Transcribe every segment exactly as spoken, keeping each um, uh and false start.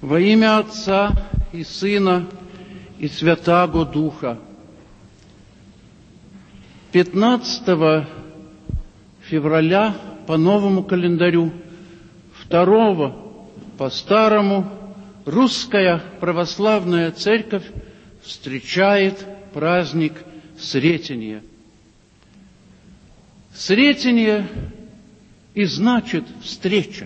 Во имя Отца и Сына и Святаго Духа. пятнадцатого февраля по новому календарю, второго по старому, Русская Православная Церковь встречает праздник Сретения. Сретение и значит встреча.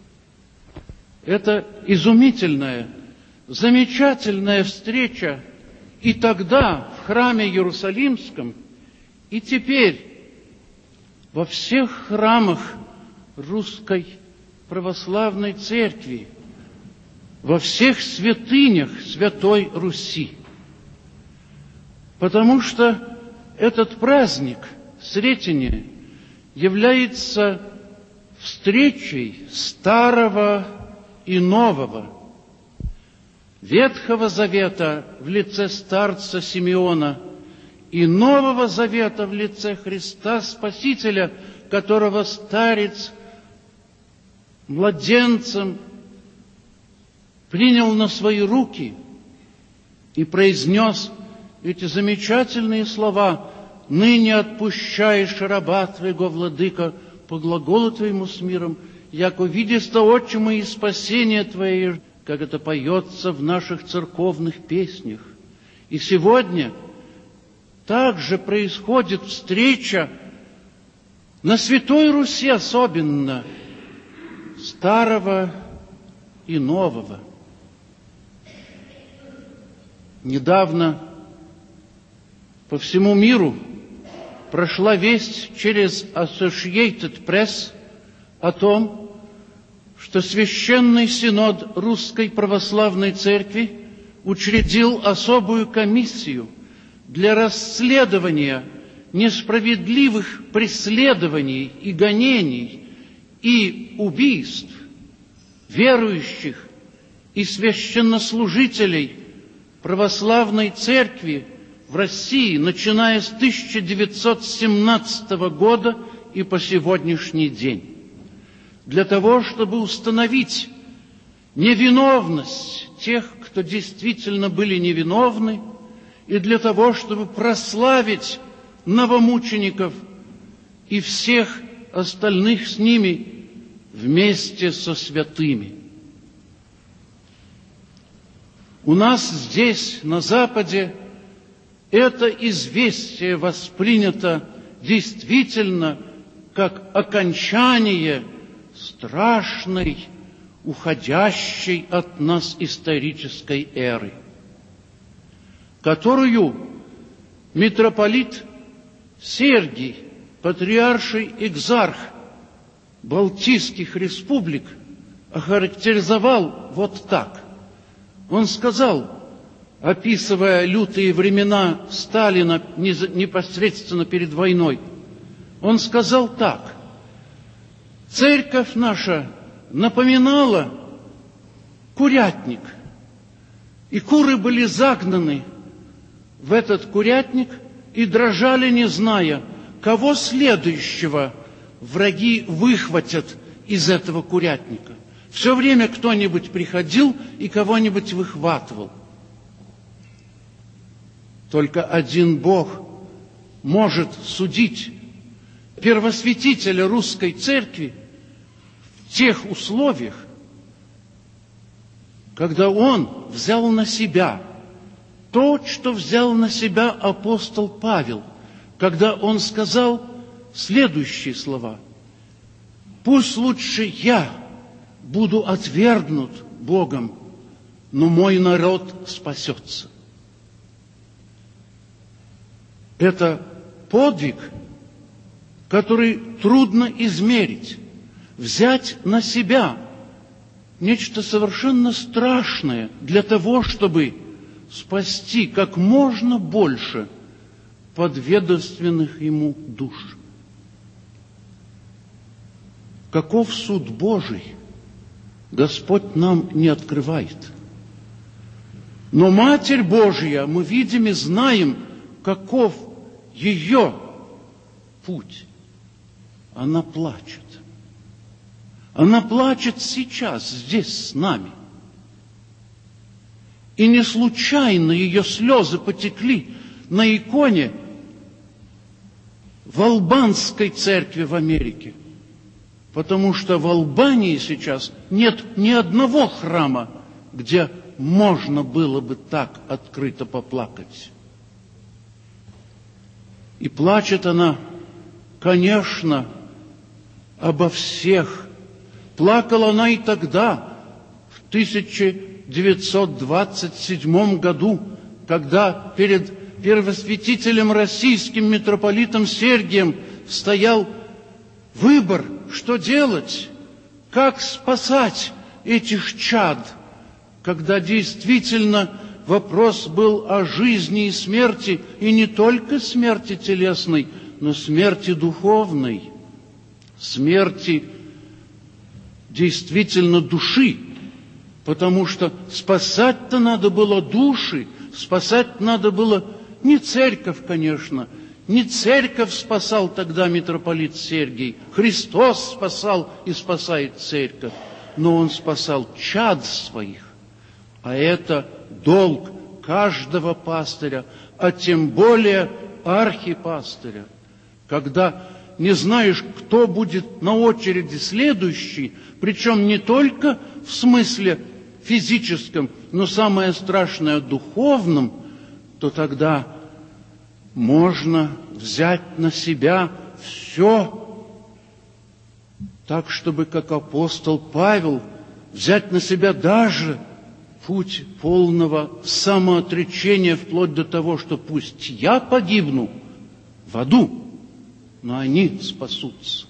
Это изумительная, замечательная встреча и тогда в храме Иерусалимском, и теперь во всех храмах Русской Православной Церкви, во всех святынях Святой Руси. Потому что этот праздник Сретения является встречей старого и нового, Ветхого Завета в лице старца Симеона и Нового Завета в лице Христа Спасителя, которого старец младенцем принял на свои руки и произнес эти замечательные слова: «Ныне отпущаешь раба Твоего, Владыка, по глаголу Твоему с миром, яко видишь-то отчима и спасение Твое», как это поется в наших церковных песнях. И сегодня также происходит встреча на Святой Руси особенно старого и нового. Недавно по всему миру прошла весть через Associated Press о том, что Священный Синод Русской Православной Церкви учредил особую комиссию для расследования несправедливых преследований и гонений и убийств верующих и священнослужителей Православной Церкви в России, начиная с тысяча девятьсот семнадцатого года и по сегодняшний день, для того, чтобы установить невиновность тех, кто действительно были невиновны, и для того, чтобы прославить новомучеников и всех остальных с ними вместе со святыми. У нас здесь, на Западе, это известие воспринято действительно как окончание страшной, уходящей от нас исторической эры, которую митрополит Сергий, патриарший экзарх Балтийских республик, охарактеризовал вот так. Он сказал, описывая лютые времена Сталина непосредственно перед войной, он сказал так: «Церковь наша напоминала курятник, и куры были загнаны в этот курятник и дрожали, не зная, кого следующего враги выхватят из этого курятника. Все время кто-нибудь приходил и кого-нибудь выхватывал. Только один Бог может судить первосвятителя Русской Церкви в тех условиях, когда он взял на себя то, что взял на себя апостол Павел, когда он сказал следующие слова: «Пусть лучше я буду отвергнут Богом, но мой народ спасется». Это подвиг, который трудно измерить, взять на себя нечто совершенно страшное для того, чтобы спасти как можно больше подведомственных ему душ. Каков суд Божий, Господь нам не открывает. Но Матерь Божья, мы видим и знаем, каков ее путь. Она плачет. Она плачет сейчас, здесь с нами. И не случайно ее слезы потекли на иконе в Албанской церкви в Америке. Потому что в Албании сейчас нет ни одного храма, где можно было бы так открыто поплакать. И плачет она, конечно, обо всех. Плакала она и тогда, в тысяча девятьсот двадцать седьмом году, когда перед первосвятителем российским митрополитом Сергием стоял выбор, что делать, как спасать этих чад, когда действительно вопрос был о жизни и смерти, и не только смерти телесной, но смерти духовной, смерти действительно души, потому что спасать-то надо было души, спасать надо было не церковь, конечно, не церковь спасал тогда митрополит Сергий, Христос спасал и спасает церковь, но Он спасал чад своих, а это долг каждого пастыря, а тем более архипастыря, когда не знаешь, кто будет на очереди следующий, причем не только в смысле физическом, но самое страшное духовном, то тогда можно взять на себя все, так, чтобы, как апостол Павел, взять на себя даже путь полного самоотречения, вплоть до того, что пусть я погибну в аду, но они спасутся.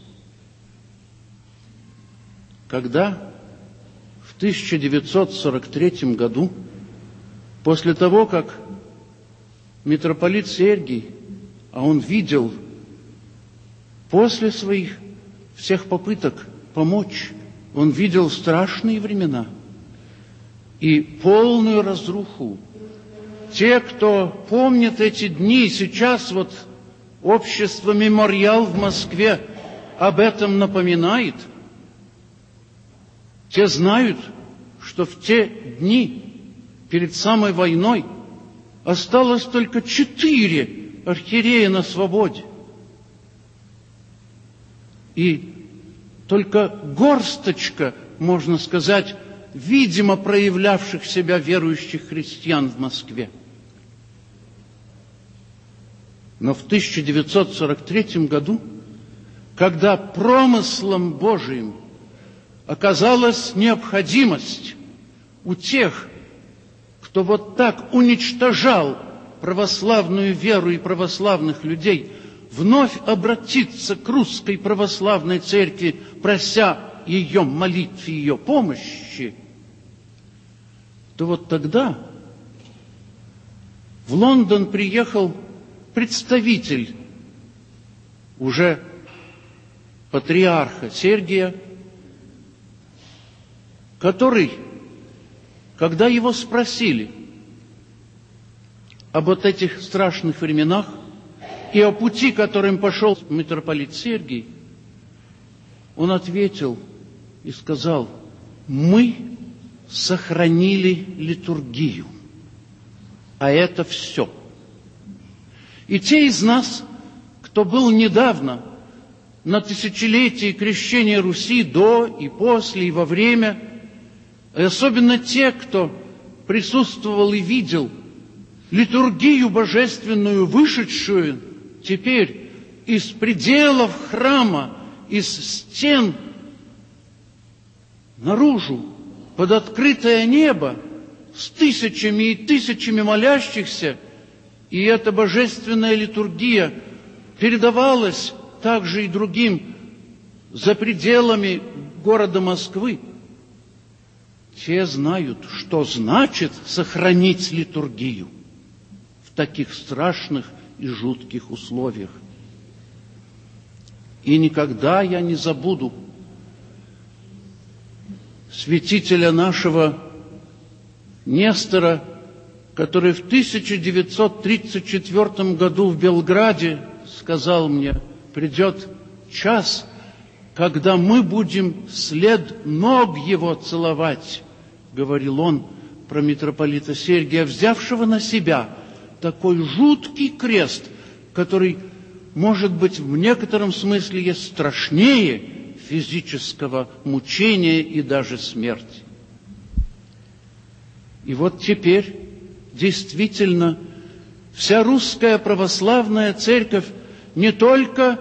Когда в тысяча девятьсот сорок третьем году, после того, как митрополит Сергий, а он видел после своих всех попыток помочь, он видел страшные времена и полную разруху. Те, кто помнит эти дни, сейчас вот общество «Мемориал» в Москве об этом напоминает, те знают, что в те дни перед самой войной осталось только четыре архиерея на свободе. И только горсточка, можно сказать, видимо проявлявших себя верующих христиан в Москве. Но в тысяча девятьсот сорок третьем году, когда промыслом Божиим оказалась необходимость у тех, кто вот так уничтожал православную веру и православных людей, вновь обратиться к русской православной церкви, прося ее молитв и ее помощи, то вот тогда в Лондон приехал представитель уже патриарха Сергия, который, когда его спросили об вот этих страшных временах и о пути, которым пошел митрополит Сергий, он ответил и сказал: мы сохранили литургию, а это все. И те из нас, кто был недавно на тысячелетии крещения Руси, до и после, и во время, и особенно те, кто присутствовал и видел литургию божественную, вышедшую теперь из пределов храма, из стен наружу, под открытое небо, с тысячами и тысячами молящихся, и эта божественная литургия передавалась также и другим за пределами города Москвы. Те знают, что значит сохранить литургию в таких страшных и жутких условиях. И никогда я не забуду святителя нашего Нестора, который в тысяча девятьсот тридцать четвёртом году в Белграде сказал мне: придет час, когда мы будем след ног его целовать, говорил он, про митрополита Сергия, взявшего на себя такой жуткий крест, который, может быть, в некотором смысле есть страшнее физического мучения и даже смерти. И вот теперь действительно вся русская православная церковь не только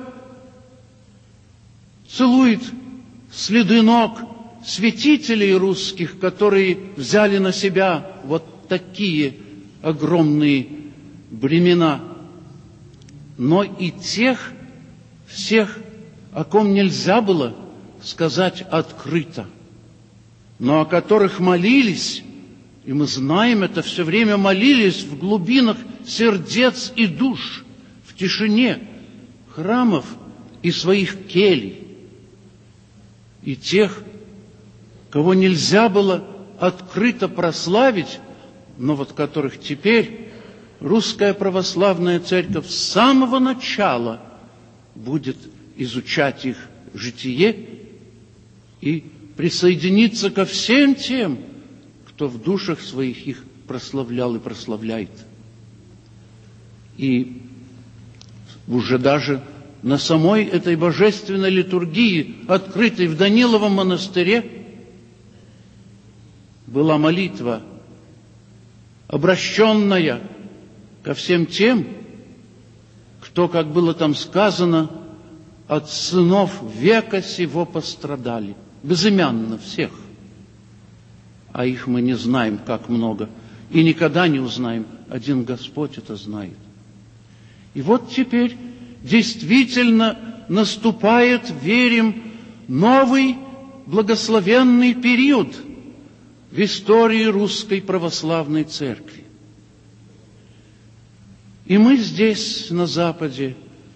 целует следы ног святителей русских, которые взяли на себя вот такие огромные бремена, но и тех всех, о ком нельзя было сказать открыто, но о которых молились, и мы знаем это, все время молились в глубинах сердец и душ, в тишине храмов и своих келий, и тех, кого нельзя было открыто прославить, но вот которых теперь русская православная церковь с самого начала будет изучать их житие и присоединиться ко всем тем, кто в душах своих их прославлял и прославляет. И уже даже на самой этой божественной литургии, открытой в Даниловом монастыре, была молитва, обращенная ко всем тем, кто, как было там сказано, от сынов века сего пострадали. Безымянно всех. А их мы не знаем, как много. И никогда не узнаем. Один Господь это знает. И вот теперь действительно наступает, верим, новый благословенный период в истории русской православной церкви. И мы здесь, на Западе,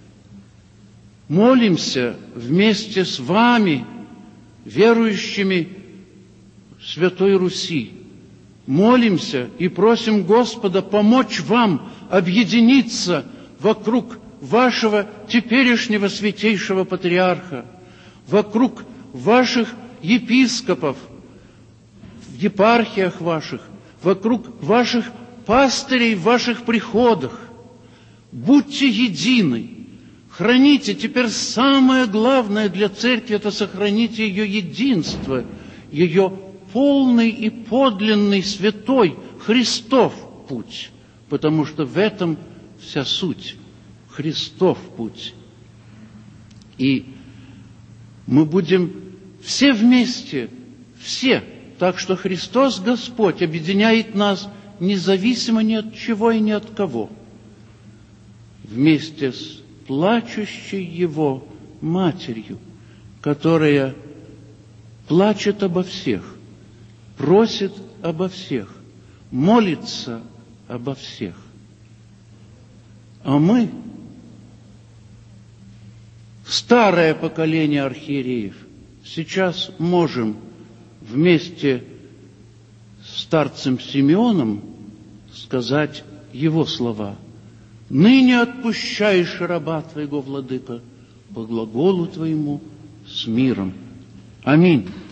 молимся вместе с вами, верующими в Святой Руси. Молимся и просим Господа помочь вам объединиться вокруг вашего теперешнего святейшего патриарха, вокруг ваших епископов, в епархиях ваших, вокруг ваших пастырей в ваших приходах. Будьте едины. Храните, теперь самое главное для церкви — это сохраните ее единство, ее полный и подлинный святой Христов путь, потому что в этом вся суть. Христов путь. И мы будем все вместе, все, так что Христос Господь объединяет нас независимо ни от чего и ни от кого, вместе с плачущей Его Матерью, которая плачет обо всех, просит обо всех, молится обо всех. А мы, старое поколение архиереев, сейчас можем вместе с старцем Симеоном сказать его слова: «Ныне отпущаешь раба Твоего, Владыка, по глаголу Твоему с миром». Аминь.